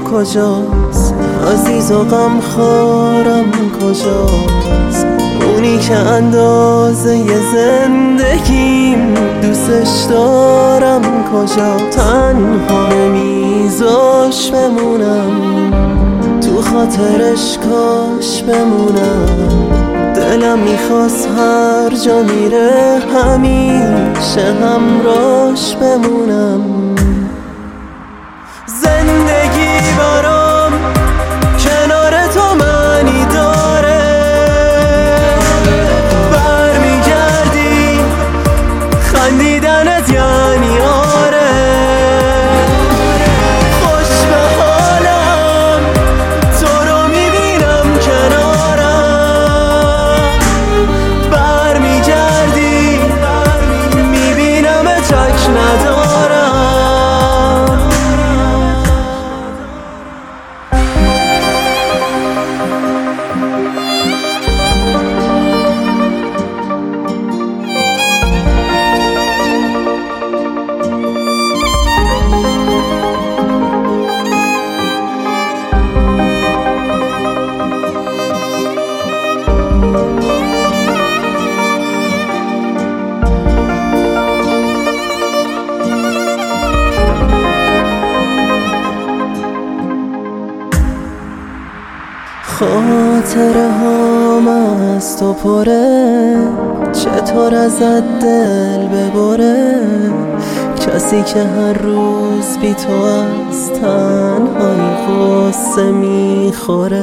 کجاست؟ عزیز و غمخوارم کجاست؟ اونی که اندازه زندگیم دوستش دارم کجا؟ تنها نمیذاش بمونم، تو خاطرش کاش بمونم. دلم میخواست هر جا میره همیشه همراش بمونم. زندگی برام کنار تو معنی داره، برمیگردی خندیدنت یعنی آره. خوش به حالم تو رو میبینم کنارم، برمیگردی میبینم چک ندارم. خاطره هام از تو پره، چطور ازت دل ببره؟ کسی که هر روز بی تو از تنهایی غصه میخوره.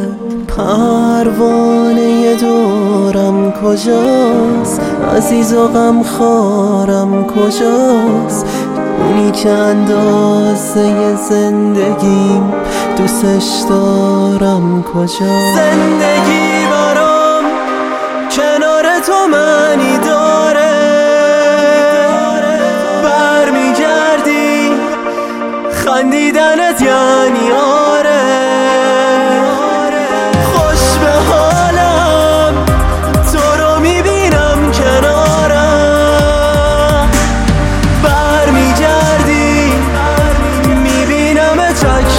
پروانه دورم کجاست؟ عزیز و غمخوارم کجاست؟ اونی که اندازه زندگیم دوستش دارم کجاست؟ زندگی برام کنار تو معنی داره، برمیگردی خندیدنت یعنی آره. خوش به حالم تو رو میبینم کنارم، برمیگردی میبینم چک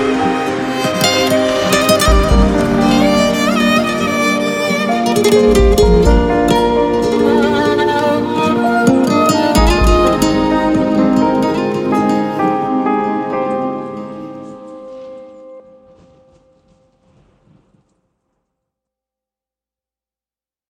ندارم.